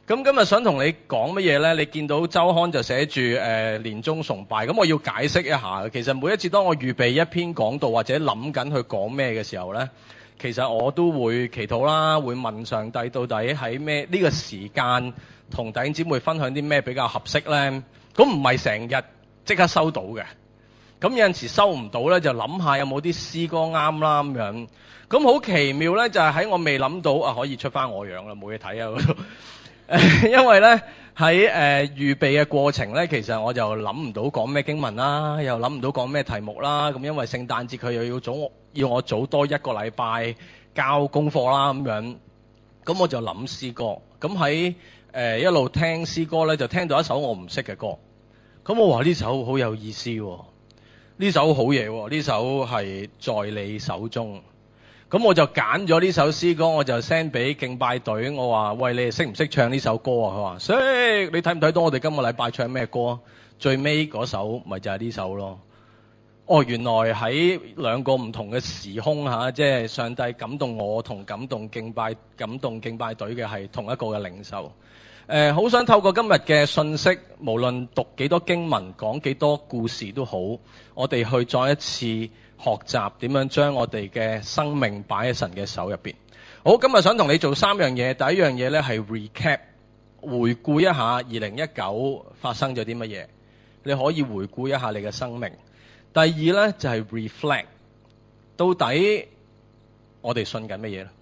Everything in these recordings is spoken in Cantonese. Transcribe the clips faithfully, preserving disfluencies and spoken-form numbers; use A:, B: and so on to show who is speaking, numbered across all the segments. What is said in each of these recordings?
A: 咁今日想同你講乜嘢咧？你見到周刊就寫住誒年終崇拜，咁我要解釋一下。其實每一次當我預備一篇講道或者諗緊去講咩嘅時候咧，其實我都會祈禱啦，會問上帝到底喺咩呢個時間同弟兄姊妹分享啲咩比較合適咧？咁唔係成日即刻收到嘅。咁有陣時收唔到咧，就諗下有冇啲詩歌啱啦咁樣。咁好奇妙咧，就係喺我未諗到啊，可以出翻我樣啦，冇嘢睇啊嗰度。因為咧喺誒預備嘅過程咧，其實我就諗唔到講咩經文啦，又諗唔到講咩題目啦。咁因為聖誕節佢又要早要我早多一個禮拜交功課啦咁樣。咁我就諗詩歌。咁喺誒一路聽詩歌咧，就聽到一首我唔識嘅歌。咁我話呢首好有意思喎。呢首好嘢喎，呢首係在你手中。咁我就揀咗呢首詩歌，我就 send 俾敬拜隊。我話：喂，你哋識唔識唱呢首歌啊？佢話：識。你睇唔睇到我哋今個禮拜唱咩歌？最尾嗰首咪就係呢首咯。哦，原來喺兩個唔同嘅時空嚇，即係上帝感動我同感動敬拜感動敬拜隊嘅係同一個嘅領袖。誒，好想透過今日嘅信息，無論讀幾多經文，講幾多故事都好，我哋去再一次學習點樣將我哋嘅生命擺喺神嘅手入邊。好，今日想同你做三樣嘢。第一樣嘢咧係 recap， 回顧一下二零一九發生咗啲乜嘢，你可以回顧一下你嘅生命。第二咧就係 reflect， 到底我哋信緊乜嘢咧？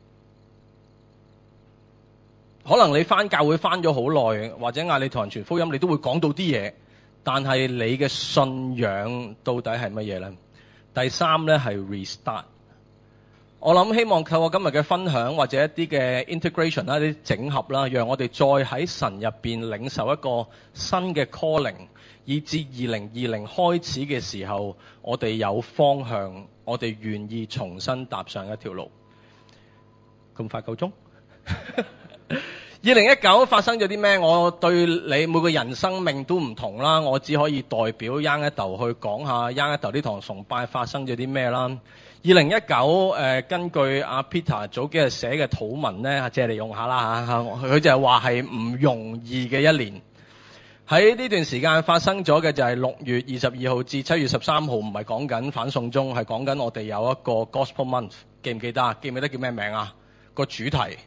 A: 可能你返教會返咗好耐，或者嗌你同人傳福音，你都會講到啲嘢，但係你嘅信仰到底係乜嘢咧？第三咧係 restart。我諗希望透過今日嘅分享或者一啲嘅 integration 啦、啲整合啦，讓我哋再喺神入邊領受一個新嘅 calling，以至二零二零開始嘅時候，我哋有方向，我哋願意重新踏上一條路。咁快夠鐘？二零一九發生咗啲咩？我對你每個人生命都唔同啦，我只可以代表 Young Adult 去講下 Young Adult 呢堂崇拜發生咗啲咩啦。二零一九誒，根據阿 Peter 早幾日寫嘅禱文咧，借嚟用下啦嚇，佢就係話係唔容易嘅一年。喺呢段時間發生咗嘅就係六月二十二號至七月十三號，唔係講緊反送中，係講緊我哋有一個 Gospel Month， 記唔記得啊？記唔記得叫咩名啊？個主題。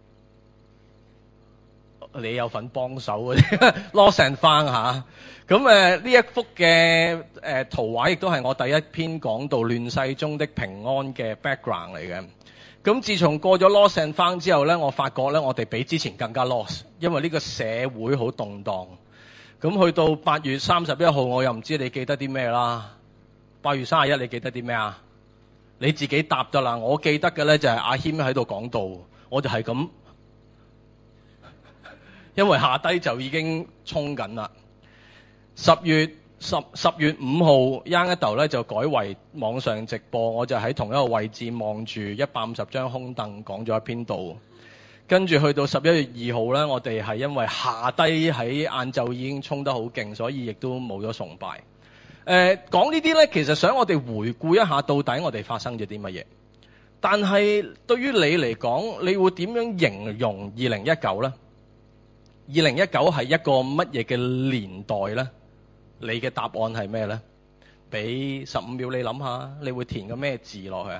A: 你有份幫手嗰啲 lost and found 嚇，咁誒呢一幅嘅誒、呃、圖畫亦都係我第一篇講到亂世中的平安嘅 background 嚟嘅。咁自從過咗 lost and found 之後咧，我發覺咧我哋比之前更加 lost， 因為呢個社會好動盪。咁去到八月三十一號，我又唔知你記得啲咩啦。八月三十一你記得啲咩啊？你自己答得啦。我記得嘅咧就係阿謙喺度講道，我就係咁。因為下低就已經衝緊啦。十月十十月五號 Young Adult 咧就改為網上直播，我就喺同一個位置望住一百五十張空凳講咗一篇道。跟住去到十一月二號咧，我哋係因為下低喺晏晝已經衝得好勁，所以亦都冇咗崇拜。誒、呃、講呢啲咧，其實想我哋回顧一下到底我哋發生咗啲乜嘢。但係對於你嚟講，你會點樣形容二零一九咧？二零一九係一個乜嘢嘅年代呢？你嘅答案係咩呢？俾十五秒你諗下，你會填個咩字落去啊？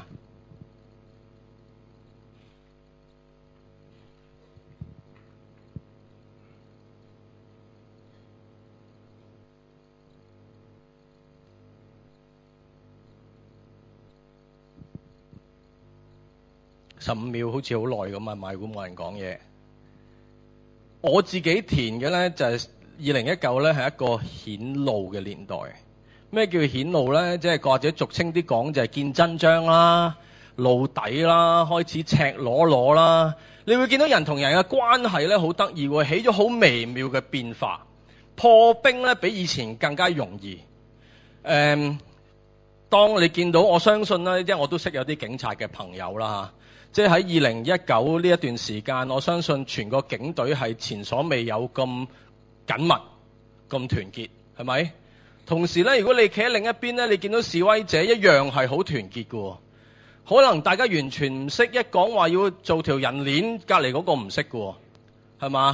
A: 十五秒好似好耐咁啊！買股冇人講嘢。我自己填嘅呢，就係二零一九呢係一個顯露嘅年代。咩叫顯露呢？即係或者俗稱啲講就係見真章啦、露底啦、開始赤裸裸啦。你會見到人同人嘅關係呢，好得意喎，起咗好微妙嘅變化。破冰呢，比以前更加容易。誒、嗯，當你見到我相信呢，即係我都識有啲警察嘅朋友啦嚇。即係喺二零一九呢一段時間，我相信全個警隊係前所未有咁緊密、咁團結，係咪？同時咧，如果你企喺另一邊咧，你見到示威者一樣係好團結嘅。可能大家完全唔識，一講話要做條人鏈，隔離嗰個唔識嘅，係嘛？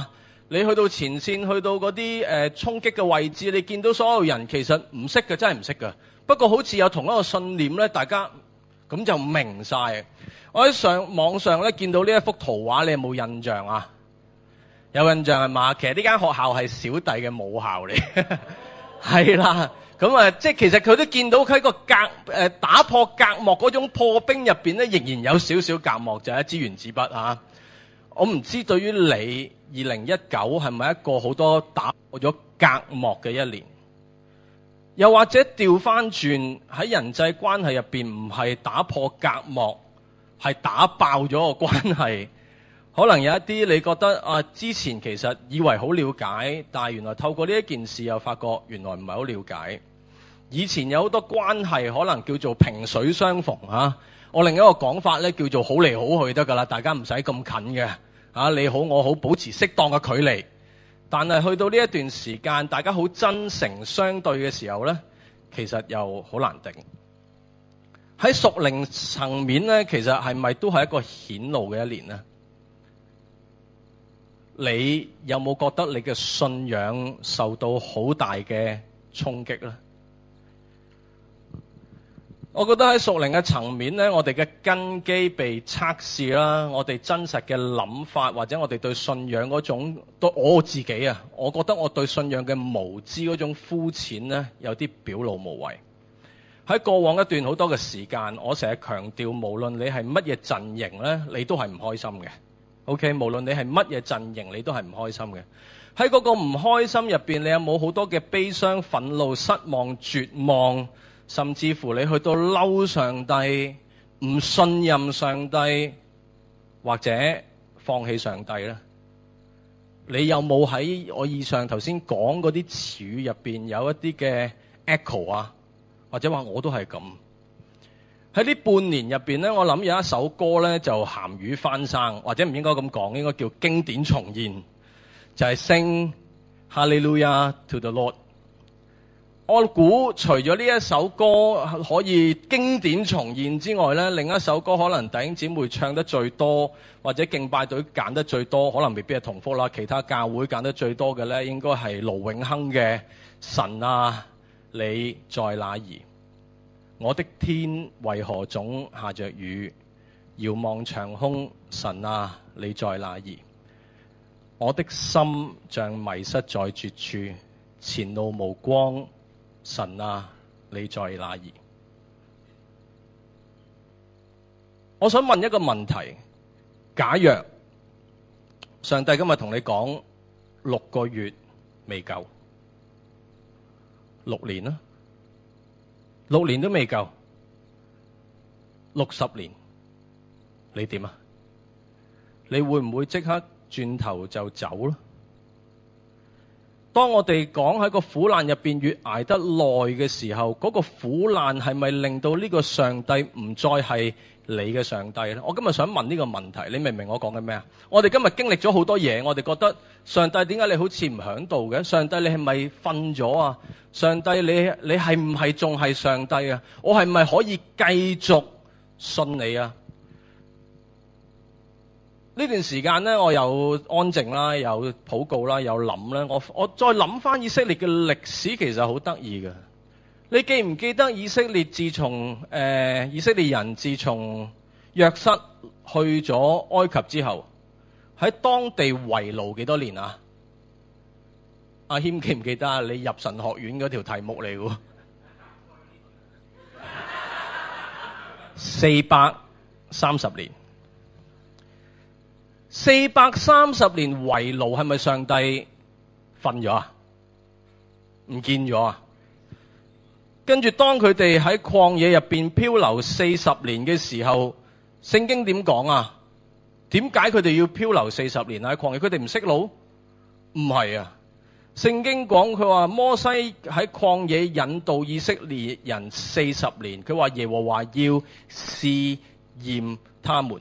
A: 你去到前線，去到嗰啲誒衝擊嘅位置，你見到所有人其實唔識嘅，真係唔識嘅。不過好似有同一個信念咧，大家咁就明晒。我喺上網上咧見到呢一幅圖畫，你有冇印象啊？有印象係嘛？其實呢間學校係小弟嘅母校嚟，係啦。咁啊，即係其實佢都見到佢喺個隔誒、呃、打破隔膜嗰種破冰入邊咧，仍然有少少隔膜，就係、是、一支原子筆啊！我唔知對於你二零一九係咪一個好多打破咗隔膜嘅一年，又或者調翻轉喺人際關係入邊，唔係打破隔膜，係打爆咗個關係。可能有一啲你覺得啊，之前其實以為好了解，但係原來透過呢一件事又發覺原來唔係好了解。以前有好多關係可能叫做萍水相逢啊，我另一個講法咧叫做好嚟好去得㗎啦，大家唔使咁近嘅啊，你好我好，保持適當嘅距離。但係去到呢一段時間，大家好真誠相對嘅時候咧，其實又好難頂。喺屬靈層面咧，其實係咪都係一個顯露嘅一年呢？你有冇覺得你嘅信仰受到好大嘅衝擊呢？我覺得喺屬靈嘅層面呢，我哋嘅根基被測試啦，我哋真實嘅諗法或者我哋對信仰嗰種，對我自己啊，我覺得我對信仰嘅無知嗰種膚淺呢，有啲表露無遺。喺過往一段好多嘅時間，我成日強調，無論你係乜嘢陣營呢，你都係唔開心嘅。OK， 無論你係乜嘢陣營，你都係唔開心嘅。喺嗰個唔開心入邊，你有冇好多嘅悲傷、憤怒、失望、絕望，甚至乎你去到嬲上帝、唔信任上帝，或者放棄上帝呢？你有冇喺我以上頭先講嗰啲詞語入邊有一啲嘅 echo 啊？或者話我都係咁。喺呢半年入邊咧，我諗有一首歌咧就鹹魚翻生，或者唔應該咁講，應該叫經典重現，就係 Sing Hallelujah to the Lord。我估除咗呢一首歌可以經典重現之外咧，另一首歌可能弟兄姊妹唱得最多，或者敬拜隊揀得最多，可能未必係同福啦。其他教會揀得最多嘅咧，應該係盧永亨嘅《神啊，你在哪兒》。我的天為何總下着雨？遙望長空，神啊，你在哪兒？我的心像迷失在絕處，前路無光，神啊，你在哪兒？我想問一個問題，假若上帝今日同你講六個月未夠，六年啦？六年都未夠，六十年，你點啊？你會唔會即刻轉頭就走咧？當我哋講喺個苦難入邊越捱得耐嘅時候，嗰個苦難係咪令到呢個上帝唔再係你嘅上帝咧？我今日想問呢個問題，你明唔明我講緊咩啊？我哋今日經歷咗好多嘢，我哋覺得上帝點解你好似唔響度嘅？上帝你係咪瞓咗啊？上帝你你係唔係仲係上帝啊？我係咪可以繼續信你啊？呢段時間咧，我有安靜啦，有禱告啦，有諗啦。我我再諗翻以色列嘅歷史，其實好得意嘅。你記唔記得以色列自從誒、呃、以色列人自從約瑟去咗埃及之後，喺當地為奴幾多年啊？阿謙記唔記得啊？你入神學院嗰條題目嚟嘅，四百三十年。四百三十年為奴，係咪上帝瞓咗啊？唔見咗啊？跟住當佢哋喺曠野入邊漂流四十年嘅時候，聖經點講啊？點解佢哋要漂流四十年喺曠野？佢哋唔識路？唔係啊！聖經講佢話摩西喺曠野引導以色列人四十年，佢話耶和華要試驗他們。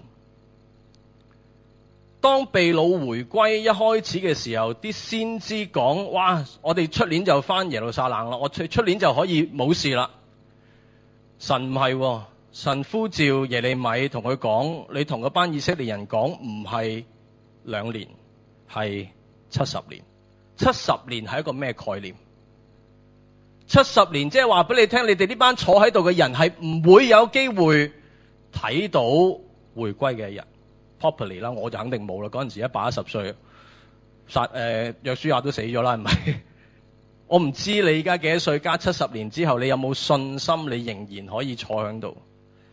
A: 當被擄回歸一開始嘅時候，啲先知講：哇！我哋出年就翻耶路撒冷啦，我出出年就可以冇事啦。神唔係喎，神呼召耶利米同佢講：你同嗰班以色列人講，唔係兩年，係七十年。七十年係一個咩概念？七十年即係話俾你聽，你哋呢班坐喺度嘅人係唔會有機會睇到回歸嘅一日。Properly 啦，我就肯定冇啦。嗰陣時一百一十歲，殺誒約書亞都死咗啦，係咪？我唔知你而家幾多歲，加七十年之後，你有冇信心你仍然可以坐喺度？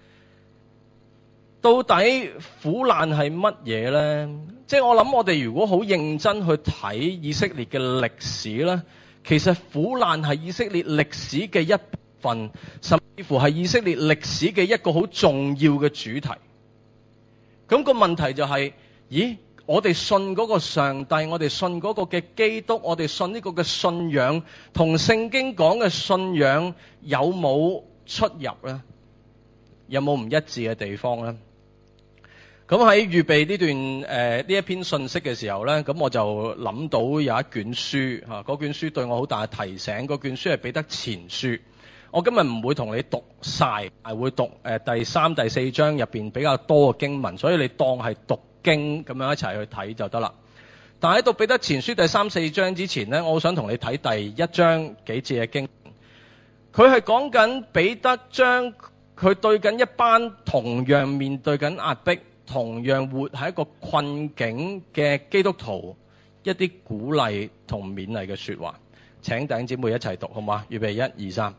A: 到底苦難係乜嘢呢？即係我諗，我哋如果好認真去睇以色列嘅歷史呢，其實苦難係以色列歷史嘅一部分，甚至乎係以色列歷史嘅一個好重要嘅主題。咁個問題就係，咦？我哋信嗰個上帝，我哋信嗰個嘅基督，我哋信呢個嘅信仰，同聖經講嘅信仰有冇出入呢？有冇唔一致嘅地方呢？咁喺預備呢段誒呢、呃、一篇信息嘅時候呢，咁我就諗到有一卷書嚇，嗰卷書對我好大嘅提醒。嗰卷書係彼得前書。我今日唔會同你讀晒，係會讀誒、呃、第三、第四章入邊比較多嘅經文，所以你當係讀經咁樣一齊去睇就得啦。但係喺讀彼得前書第三、四章之前呢，我好想同你睇第一章幾節嘅經文。佢係講緊彼得將佢對緊一班同樣面對緊壓迫，同樣活喺一個困境嘅基督徒一啲鼓勵同勉勵嘅說話。請弟兄姊妹一齊讀好嗎？預備一二三。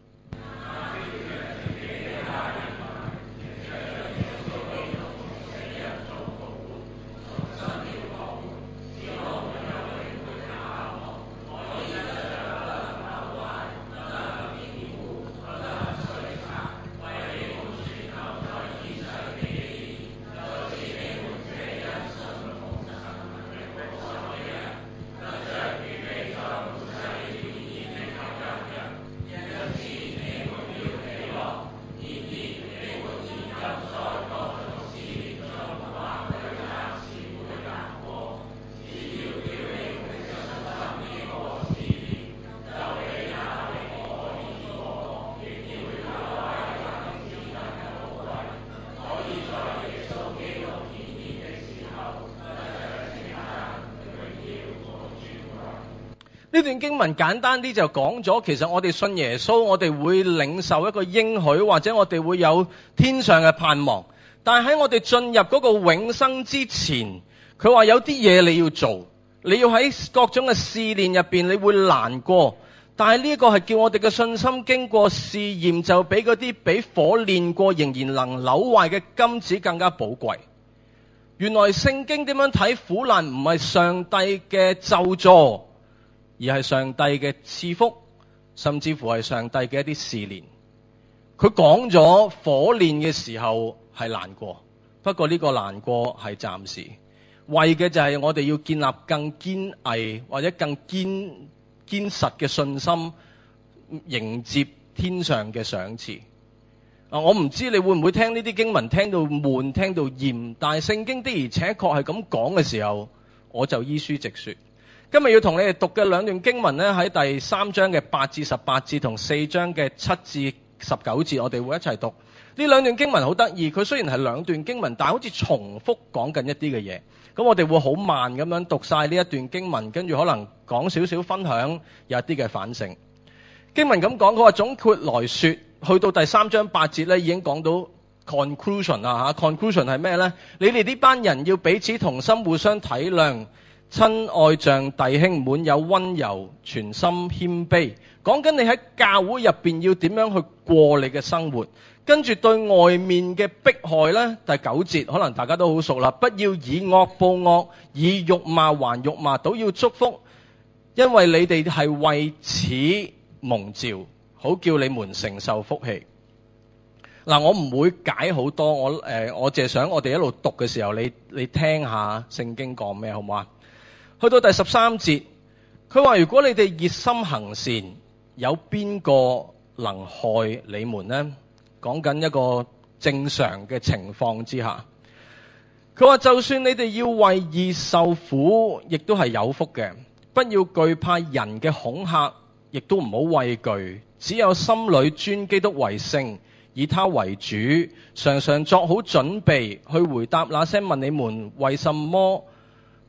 A: 呢段經文簡單啲就講咗，其實我哋信耶穌，我哋會領受一個應許，或者我哋會有天上嘅盼望。但係喺我哋進入嗰個永生之前，佢話有啲嘢你要做，你要喺各種嘅試煉入邊，你會難過。但係呢個係叫我哋嘅信心經過試驗，就比嗰啲俾火煉過仍然能扭壞嘅金子更加寶貴。原來聖經點樣睇苦難唔係上帝嘅咒詛，而係上帝嘅賜福，甚至乎係上帝嘅一啲試煉。佢講咗火煉嘅時候係難過，不過呢個難過係暫時，為嘅就係我哋要建立更堅毅或者更堅堅實嘅信心，迎接天上嘅賞賜。啊，我唔知你會唔會聽呢啲經文聽到悶，聽到厭，但係聖經的而且確係咁講嘅時候，我就依書直說。今日要同你哋讀嘅兩段經文呢，喺第三章嘅八至十八節同四章嘅七至十九節，我哋會一齊讀。呢兩段經文好得意，佢雖然係兩段經文，但係好似重複講緊一啲嘅嘢。咁我哋會好慢咁樣讀晒呢一段經文，跟住可能講少少分享，有一啲嘅反省。經文咁講，佢話總括來說，去到第三章八節咧，已經講到 conclusion 啦吓。conclusion 係咩呢？你哋呢班人要彼此同心，互相體諒，親愛像弟兄，滿有溫柔，全心謙卑。講緊你喺教會入邊要點樣去過你嘅生活。跟住對外面嘅迫害呢，第九節可能大家都好熟啦。不要以惡報惡，以辱罵還辱罵，都要祝福，因為你哋係為此蒙召，好叫你們承受福氣。嗱，我唔會解好多，我誒，我淨係想我哋一路讀嘅時候，你你聽下聖經講咩，好唔好啊？去到第十三節，佢話如果你哋熱心行善，有邊個能害你們呢？講緊一個正常嘅情況之下，佢話就算你哋要為義受苦，亦都係有福嘅。不要懼怕人嘅恐嚇，亦都唔好畏懼，只有心裏尊基督為聖，以他為主，常常作好準備去回答那些問你們為什麼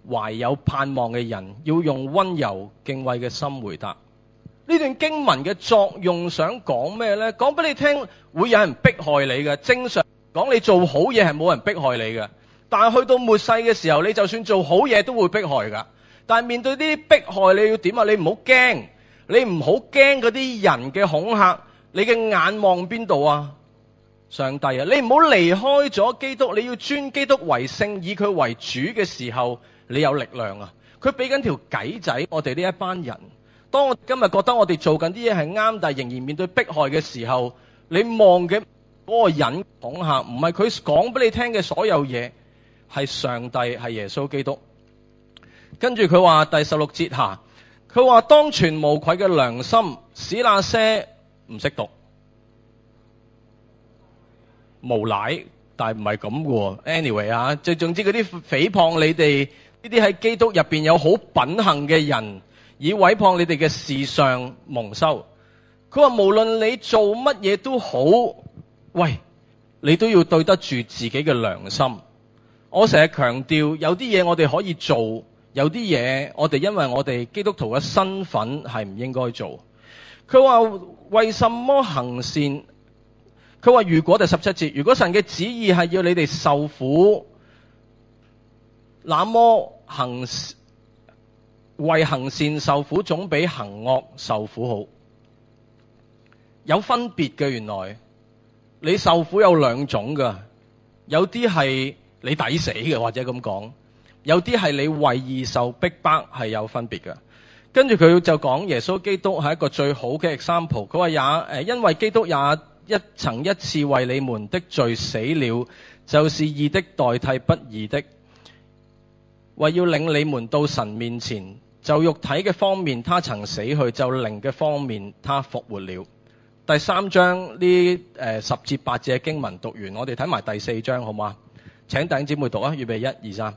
A: 懷有盼望嘅人，要用溫柔敬畏嘅心回答。呢段經文嘅作用想講咩呢？講俾你聽，會有人迫害你嘅。正常講，你做好嘢係冇人迫害你嘅。但係去到末世嘅時候，你就算做好嘢都會迫害㗎。但係面對呢啲迫害，你要點啊？你唔好驚，你唔好驚嗰啲人嘅恐嚇。你嘅眼望邊度啊？上帝啊！你唔好離開咗基督，你要尊基督為聖，以佢為主嘅時候，你有力量啊！佢俾緊條計仔，我哋呢一班人。當我今日覺得我哋做緊啲嘢係啱，但係仍然面對迫害嘅時候，你望嘅嗰個人恐嚇，唔係佢講俾你聽嘅所有嘢，係上帝，係耶穌基督。跟住佢話第十六節下，佢話當存無愧嘅良心，使那些唔識讀無賴，但係唔係咁嘅。Anyway 啊，最總之嗰啲誹謗你哋呢啲喺基督入邊有好品行嘅人，以毀謗你哋嘅事上蒙羞。佢話無論你做乜嘢都好，喂，你都要對得住自己嘅良心。我成日強調，有啲嘢我哋可以做，有啲嘢我哋因為我哋基督徒嘅身份係唔應該做。佢話為什麼行善？佢話如果第十七節，如果神嘅旨意係要你哋受苦，那麼行為行善受苦總比行惡受苦好。有分別嘅，原來你受苦有兩種噶，有啲係你抵死嘅，或者咁講，有啲係你為義受逼迫，係有分別嘅。跟住佢就講耶穌基督係一個最好嘅 example。佢話也誒，因為基督也一曾一次為你們的罪死了，就是義的代替不義的，為要領你們到神面前。就肉體嘅方面他曾死去，就靈嘅方面他復活了。第三章呢誒十節八節嘅經文讀完，我哋睇埋第四章好嗎？請弟兄姊妹讀啊，預備一二三。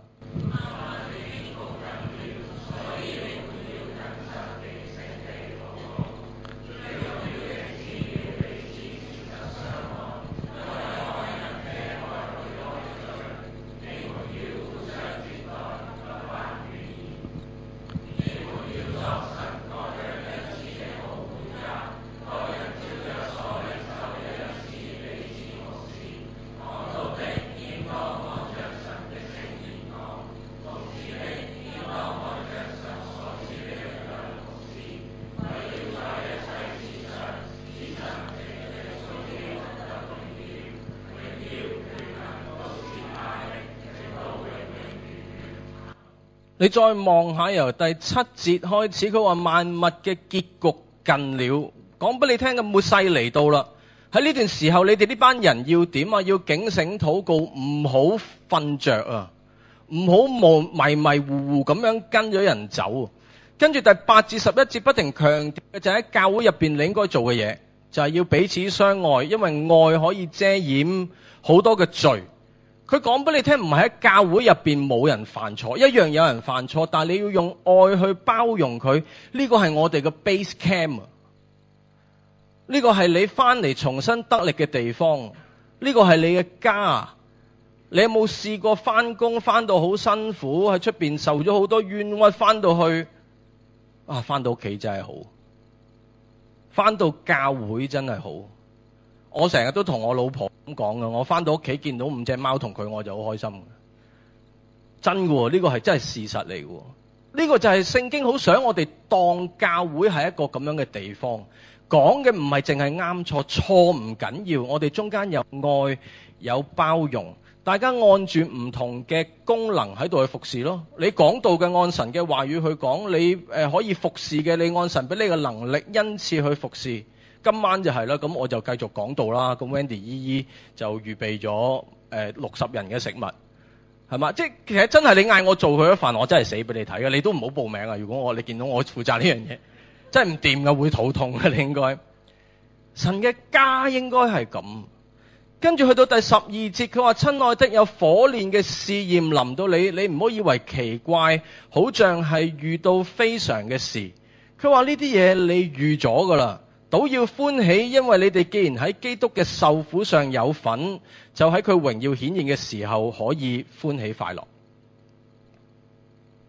A: 你再望下由第七節開始，佢話萬物嘅結局近了，講俾你聽嘅末世嚟到啦。喺呢段時候，你哋呢班人要點啊？要警醒禱告，唔好瞓着啊，唔好迷迷糊糊咁樣跟咗人走。跟住第八至十一節不停強調嘅就係喺教會入邊你應該做嘅嘢，就係要彼此相愛，因為愛可以遮掩好多嘅罪。佢講俾你聽，唔係喺教會入邊冇人犯錯，一樣有人犯錯，但係你要用愛去包容佢。呢個係我哋嘅 base camp 啊，呢個係你翻嚟重新得力嘅地方，呢個係你嘅家。你有冇試過翻工翻到好辛苦，喺出邊受咗好多冤屈，翻到去啊，翻到屋企真係好，翻到教會真係好。我成日都同我老婆咁講㗎，我翻到屋企見到五隻貓同佢，我就好開心。真㗎，呢個係真係事實嚟㗎。呢個就係聖經好想我哋當教會係一個咁樣嘅地方，講嘅唔係淨係啱錯，錯唔緊要，我哋中間有愛有包容，大家按住唔同嘅功能喺度去服侍咯。你講道嘅按神嘅話語去講，你誒可以服侍嘅，你按神俾你嘅能力恩賜去服侍。今晚就係啦，咁我就繼續講道啦。咁 Wendy 姨姨就預備咗誒六十人嘅食物，係嘛？即係其實真係你嗌我做佢一份，我真係死俾你睇嘅。你都唔好報名啊！如果我你見到我負責呢樣嘢，真係唔掂㗎，會肚痛嘅。你應該神嘅家應該係咁。跟住去到第十二節，佢話：親愛的，有火煉嘅試驗臨到你，你唔好以為奇怪，好像係遇到非常嘅事。佢話呢啲嘢你預咗㗎啦。都要歡喜，因為你哋既然喺基督嘅受苦上有份，就喺佢榮耀顯現嘅時候可以歡喜快樂。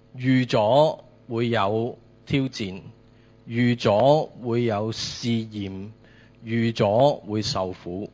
A: 預咗會有挑戰，預咗會有試驗，預咗會受苦。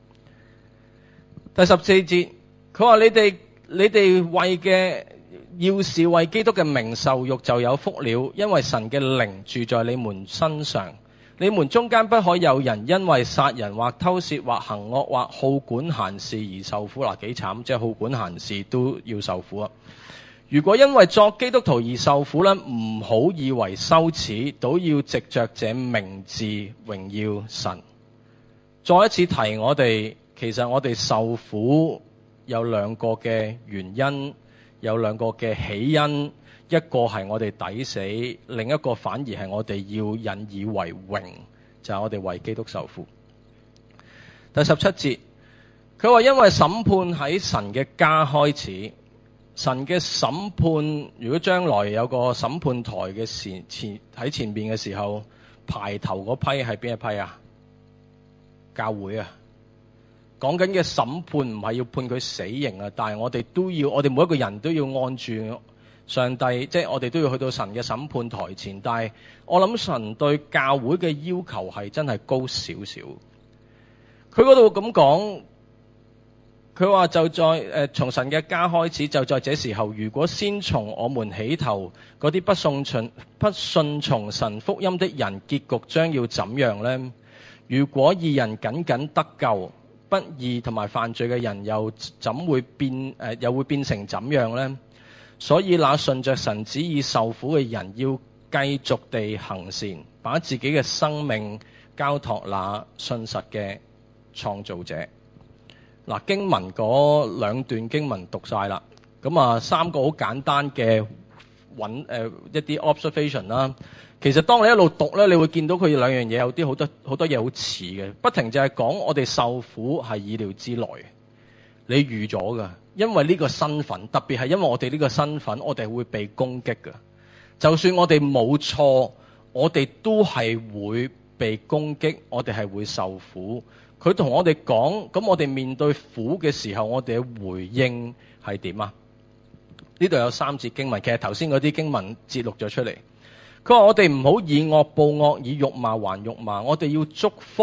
A: 第十四節，佢話你哋你哋為嘅要是為基督嘅名受辱，就有福了，因為神嘅靈住在你們身上。你們中間不可有人因為殺人或偷竊或行惡或好管閒事而受苦。嗱，幾慘，即係好管閒事都要受苦啊！如果因為作基督徒而受苦呢，唔好以為羞恥，倒要藉着這名字榮耀神。再一次提我哋，其實我哋受苦有兩個嘅原因，有兩個嘅起因。一個係我哋抵死，另一個反而係我哋要引以為榮，就係我哋為基督受苦。第十七節，佢話因為審判喺神嘅家開始，神嘅審判如果將來有個審判台嘅前前喺前邊嘅時候，排頭嗰批係邊一批啊？教會啊，講緊嘅審判唔係要判佢死刑啊，但係我哋都要，我哋每一個人都要按住上帝，即係我哋都要去到神嘅審判台前。但係我諗神對教會嘅要求係真係高少少。佢嗰度咁講，佢話就在誒從神嘅家開始，就在這時候，如果先從我們起頭，嗰啲不信從不順從神福音的人，結局將要怎樣呢？如果義人僅僅得救，不義同埋犯罪嘅人又怎會變誒、呃、又會變成怎樣呢？所以那順着神旨意受苦嘅人，要繼續地行善，把自己嘅生命交託那信實嘅創造者。嗱，經文嗰兩段經文讀晒啦，咁啊三個好簡單嘅揾誒一啲 observation 啦。其實當你一路讀咧，你會見到佢兩樣嘢有啲好多好多嘢好似嘅，不停就係講我哋受苦係意料之內，你預咗㗎。因為呢個身份，特別係因為我哋呢個身份，我哋會被攻擊㗎。就算我哋冇錯，我哋都係會被攻擊，我哋係會受苦。佢同我哋講，咁我哋面對苦嘅時候，我哋嘅回應係點啊？呢度有三節經文，其實頭先嗰啲經文節錄咗出嚟。佢話我哋唔好以惡報惡，以辱罵還辱罵，我哋要祝福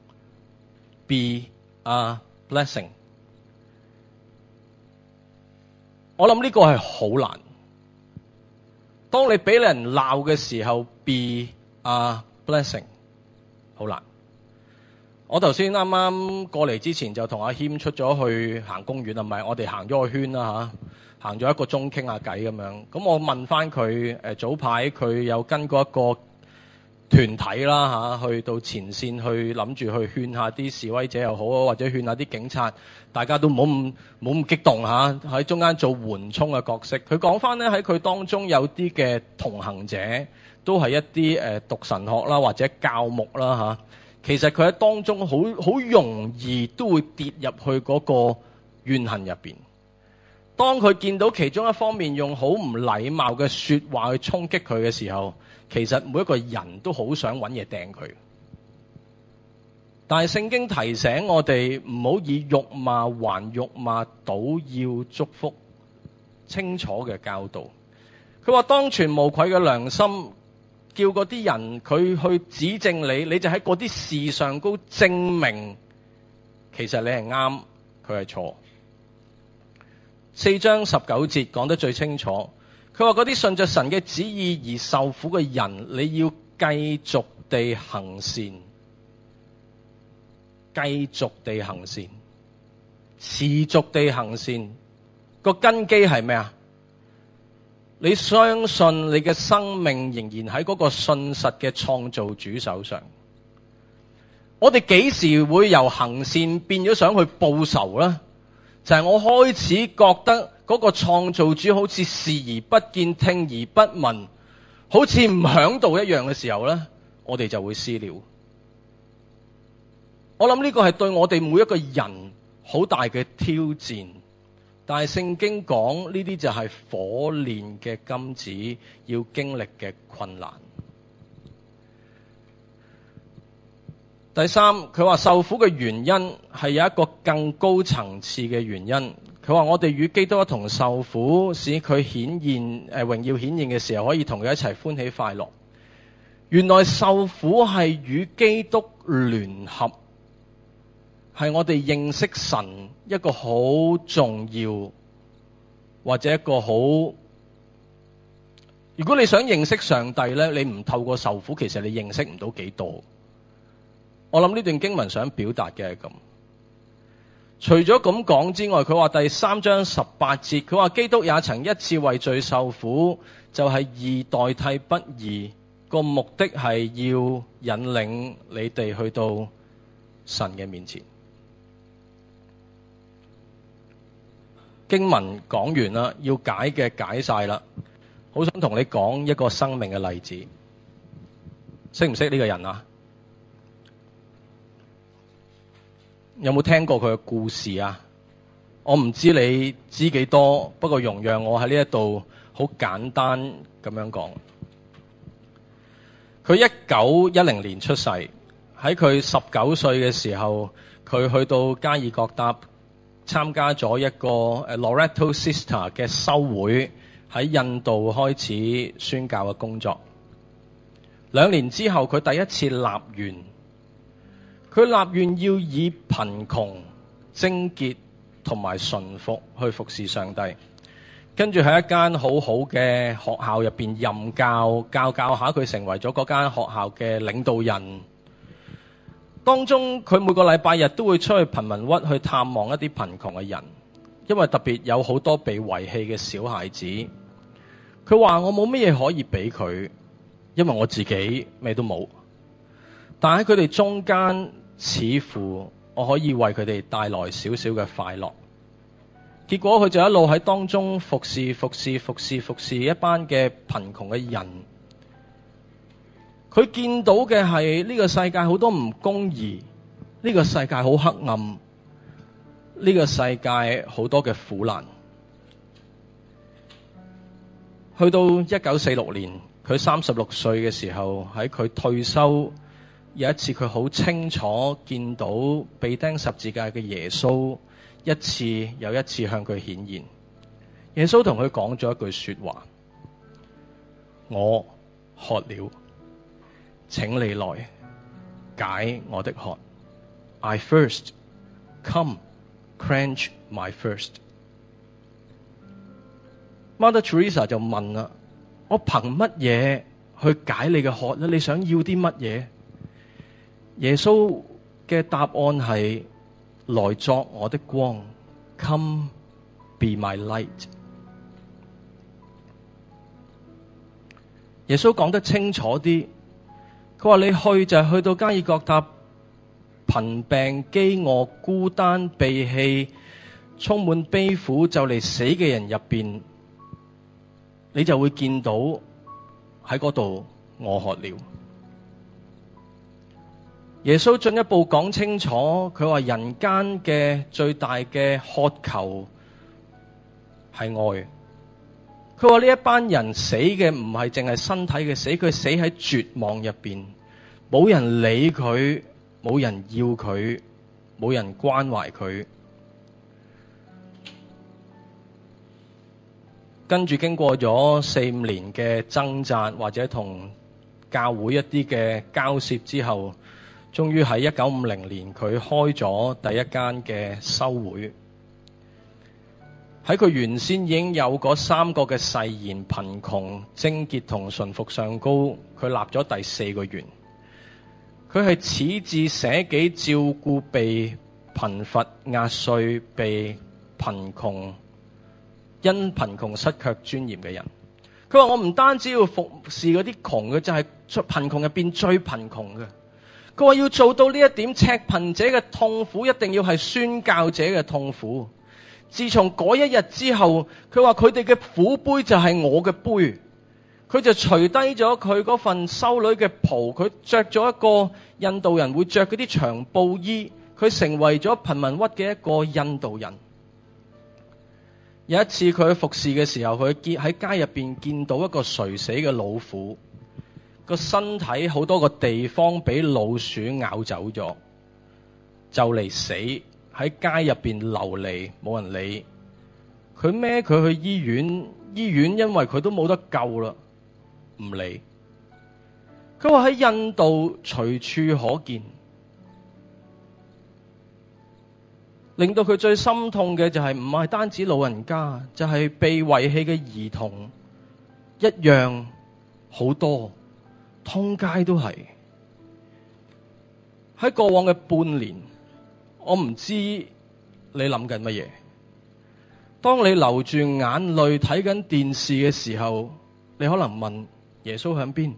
A: ，be a blessing。我諗呢個係好難。當你俾人鬧嘅時候 ，be a blessing， 好難。我頭先啱啱過嚟之前就同阿謙出咗去行公園，係咪？我哋行咗個圈啦吓，行咗一個鐘傾下偈咁樣。咁我問翻佢，誒早排佢有跟過一個團體啦吓，去到前線去諗住去勸下啲示威者又好，或者勸下啲警察，大家都唔好咁冇咁激動吓，喺中間做緩衝嘅角色。佢講翻咧，喺佢當中有啲嘅同行者都係一啲誒讀神學啦或者教牧啦吓。其實佢喺當中好好容易都會跌入去嗰個怨恨入邊。當佢見到其中一方面用好唔禮貌嘅說話去衝擊佢嘅時候，其實每一個人都好想揾嘢掟佢。但係聖經提醒我哋唔好以辱罵還辱罵，倒要祝福，清楚嘅教導。佢話當存無愧嘅良心，叫嗰啲人佢去指正你，你就喺嗰啲事上高證明，其實你係啱，佢係錯。四章十九節講得最清楚，佢話嗰啲順着神嘅旨意而受苦嘅人，你要繼續地行善，繼續地行善，持續地行善。個根基係咩啊？你相信你嘅生命仍然喺嗰個信實嘅創造主手上。我哋幾時會由行善變咗想去報仇呢？就係我開始覺得嗰個創造主好似視而不見、聽而不聞，好似唔響度一樣嘅時候呢，我哋就會私了。我諗呢個係對我哋每一個人好大嘅挑戰。但係聖經講呢啲就係火煉嘅金子要經歷嘅困難。第三，佢話受苦嘅原因係有一個更高層次嘅原因。佢佢話我哋與基督一同受苦，使佢顯現誒榮耀顯現嘅時候，可以同佢一齊歡喜快樂。原來受苦係與基督聯合，係我哋認識神一個好重要，或者一個好。如果你想認識上帝呢，你唔透過受苦，其實你認識唔到幾多。我諗呢段經文想表達嘅係咁。除咗咁講之外，佢話第三章十八節，佢話基督也曾一次為罪受苦，就係義代替不義，個目的係要引領你哋去到神嘅面前。經文講完啦，要解嘅解晒啦，好想同你講一個生命嘅例子。識唔識呢個人啊？有冇聽過佢嘅故事啊？我唔知你知幾多，不過容讓我喺呢一度好簡單咁樣講。佢一九一零年出世，喺佢十九歲嘅時候，佢去到加爾各答參加咗一個 Loretto Sister 嘅修會，喺印度開始宣教嘅工作。兩年之後，佢第一次立願。佢立願要以貧窮、貞潔同埋順服去服侍上帝，跟住喺一間好好嘅學校入邊任教，教教下佢成為咗嗰間學校嘅領導人。當中佢每個禮拜日都會出去貧民窟去探望一啲貧窮嘅人，因為特別有好多被遺棄嘅小孩子。佢話我冇乜嘢可以俾佢，因為我自己咩都冇。但喺佢哋中間，似乎我可以為佢哋帶來少少嘅快樂。結果佢就一路喺當中服侍、服侍、服侍、服侍一班嘅貧窮嘅人。佢見到嘅係呢個世界好多唔公義，呢個世界好黑暗，呢個世界好多嘅苦難。去到一九四六年，佢三十六歲嘅時候，喺佢退休。有一次佢好清楚見到被釘十字架嘅耶穌，一次又一次向佢顯現。耶穌同佢講咗一句說話：我渴了，請你來解我的渴。I thirst, come quench my thirst。 Mother Teresa 就問啦：我憑乜嘢去解你嘅渴呢？你想要啲乜嘢？耶穌嘅答案係：來作我的光 ，Come be my light。耶穌講得清楚啲，佢話你去就係去到加爾各答，貧病、飢餓、孤單、被棄、充滿悲苦就嚟死嘅人入邊，你就會見到喺嗰度我渴了。耶穌進一步講清楚，佢話人間嘅最大嘅渴求係愛。佢話呢一班人死嘅唔係淨係身體嘅死，佢死喺絕望入邊，冇人理佢，冇人要佢，冇人關懷佢。跟住經過咗四五年嘅掙扎，或者同教會一啲嘅交涉之後，終於喺一九五零年，佢開咗第一間嘅修會。喺佢原先已經有嗰三個嘅誓言：貧窮、貞潔同順服上高，佢立咗第四個願。佢係矢志捨己照顧被貧乏壓碎、被貧窮因貧窮失卻尊嚴嘅人。佢話我唔單止要服侍嗰啲窮嘅，就係貧窮入邊最貧窮嘅。佢話要做到呢一點，赤貧者嘅痛苦一定要係宣教者嘅痛苦。自從嗰一日之後，佢話佢哋嘅苦杯就係我嘅杯。佢就除低咗佢嗰份修女嘅袍，佢着咗一個印度人會着嗰啲長布衣，佢成為咗貧民窟嘅一個印度人。有一次佢服侍嘅時候，佢見喺街入邊見到一個垂死嘅老婦。個身體好多個地方俾老鼠咬走咗，就嚟死喺街入邊流離，冇人理。 佢孭佢去醫院，醫院因為佢都冇得救啦，唔理。佢話喺印度隨處可見，令到佢最心痛嘅就係唔係單止老人家，就係、是、被遺棄嘅兒童一樣好多，通街都係。喺過往嘅半年，我唔知你諗緊乜嘢。當你流住眼淚睇緊電視嘅時候，你可能問耶穌喺邊？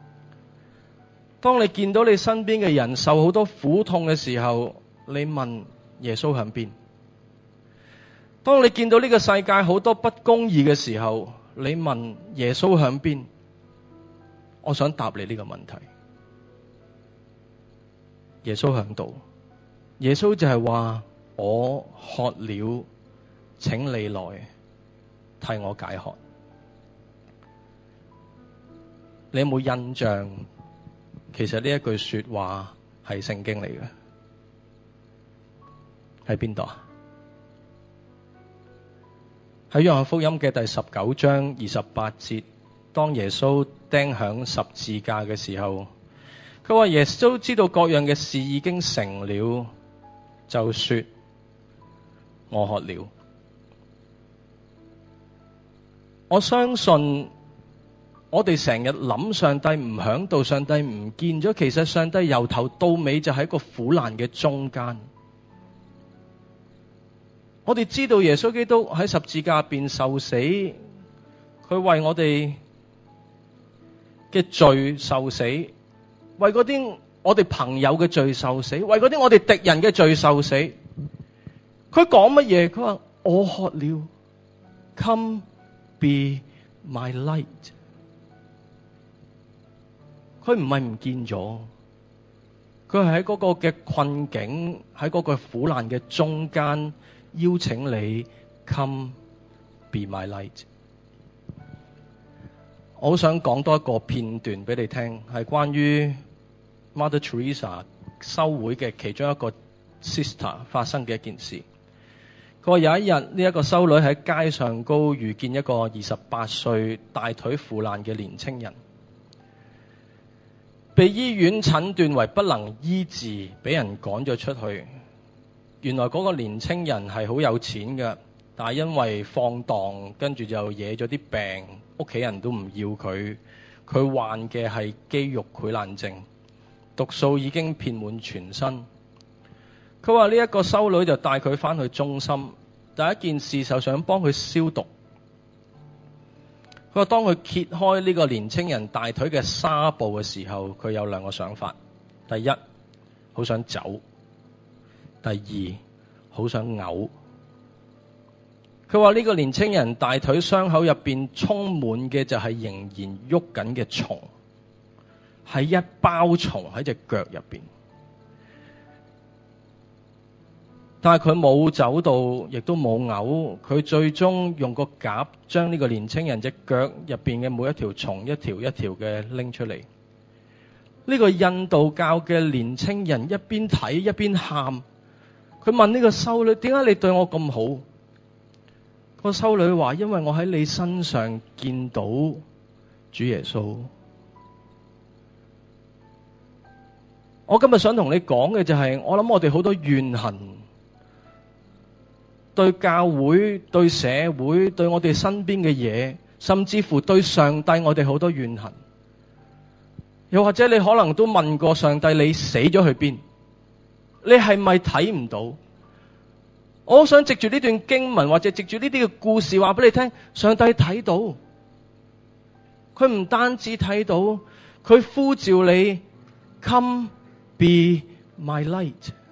A: 當你見到你身邊嘅人受好多苦痛嘅時候，你問耶穌喺邊？當你見到呢個世界好多不公義嘅時候，你問耶穌喺邊？我想答你呢個問題。耶穌喺度，耶穌就係話：我渴了，請你來替我解渴。你有冇印象？其實呢一句說話係聖經嚟嘅，喺邊度啊？喺約翰福音嘅第十九章二十八節，當耶穌釘響十字架嘅時候，佢話耶穌知道各樣嘅事已經成了，就說：我渴了。我相信我哋成日諗上帝唔響度，上帝唔見咗，其實上帝由頭到尾就喺一個苦難嘅中間。我哋知道耶穌基督喺十字架入邊受死，佢為我哋嘅罪受死，為嗰啲我哋朋友嘅罪受死，為嗰啲我哋敵人嘅罪受死。佢講乜嘢？佢話：我渴了 ，Come be my light。佢唔係唔見咗，佢係喺嗰個嘅困境，喺嗰個苦難嘅中間，邀請你 Come be my light。我好想講多一個片段俾你聽，係關於 Mother Teresa 修會嘅其中一個 sister 發生嘅一件事。佢話有一日呢一個修女喺街上高遇見一個二十八歲大腿腐爛嘅年青人，被醫院診斷為不能醫治，俾人趕咗出去。原來嗰個年青人係好有錢嘅，但係因為放蕩，跟住就惹咗啲病，屋企人都唔要佢。佢患嘅係肌肉潰爛症，毒素已經遍滿全身。佢話呢一個修女就帶佢翻去中心，第一件事就想幫佢消毒。佢話當佢揭開呢個年青人大腿嘅紗布嘅時候，佢有兩個想法：第一，好想走；第二，好想嘔。佢話呢個年青人大腿傷口入邊充滿嘅就係仍然喐緊嘅蟲，係一包蟲喺隻腳入邊。但係佢冇走到，亦都冇嘔。佢最終用個夾將呢個年青人隻腳入邊嘅每一條蟲一條一條嘅拎出嚟。呢個印度教嘅年青人一邊睇一邊喊。佢問呢個修女：點解你對我咁好？個修女話：因為我喺你身上見到主耶穌。我今日想同你講嘅就係，我諗我哋好多怨恨。對教會、對社會、對我哋身邊嘅嘢，甚至乎對上帝，我哋好多怨恨。又或者你可能都問過上帝：你死咗去邊？你係咪睇唔到？我好想藉住呢段經文，或者藉住呢啲嘅故事，話俾你聽：上帝睇到，佢唔單止睇到，佢呼召你 Come be my light。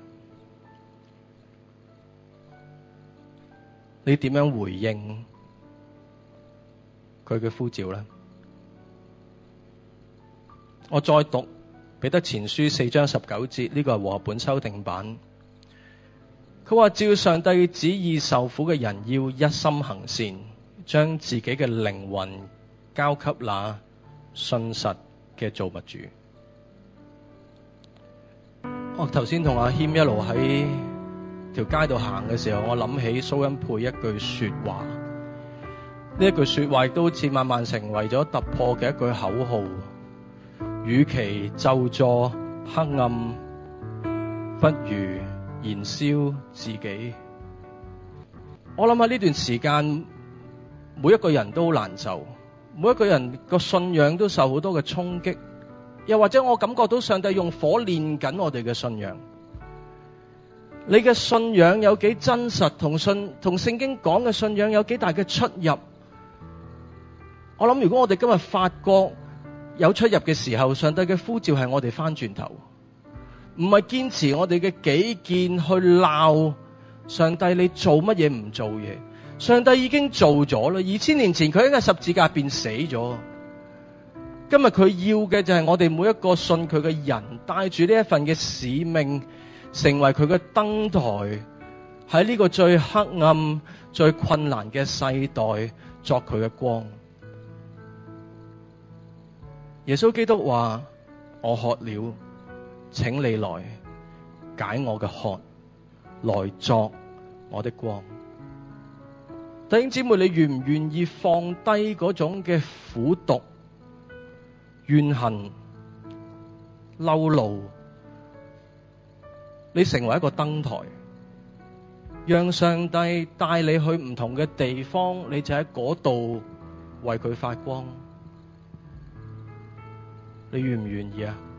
A: 你點樣回應佢嘅呼召呢？我再讀彼得前書四章十九節，呢個係和合本修訂版。佢話：照上帝嘅旨意受苦嘅人，要一心行善，將自己嘅靈魂交給那信實嘅造物主。我頭先同阿謙一路喺條街度行嘅時候，我諗起蘇恩佩一句說話。 呢一句說話亦都好似慢慢成為咗突破嘅一句口號。與其咒詛黑暗，不如燃燒自己。我諗喺呢段時間，每一個人都好難受，每一個人個信仰都受好多嘅衝擊，又或者我感覺到上帝用火煉緊我哋嘅信仰。你嘅信仰有幾真實，同信同聖經講嘅信仰有幾大嘅出入？我諗如果我哋今日發覺有出入嘅時候，上帝嘅呼召係我哋翻轉頭，唔係堅持我哋嘅己見去鬧上帝你做乜嘢唔做嘢。上帝已經做咗啦，二千年前佢喺個十字架邊死咗。今日佢要嘅就係我哋每一個信佢嘅人，帶住呢一份嘅使命，成為佢嘅燈台，喺呢個最黑暗最困難嘅世代作佢嘅光。耶穌基督話：我渴了，請你來解我嘅渴，來作我的光。弟兄姊妹，你願唔願意放低嗰種嘅苦毒、怨恨、嬲怒？你成為一個燈台，讓上帝帶你去唔同嘅地方，你就喺嗰度為佢發光。你願唔願意啊？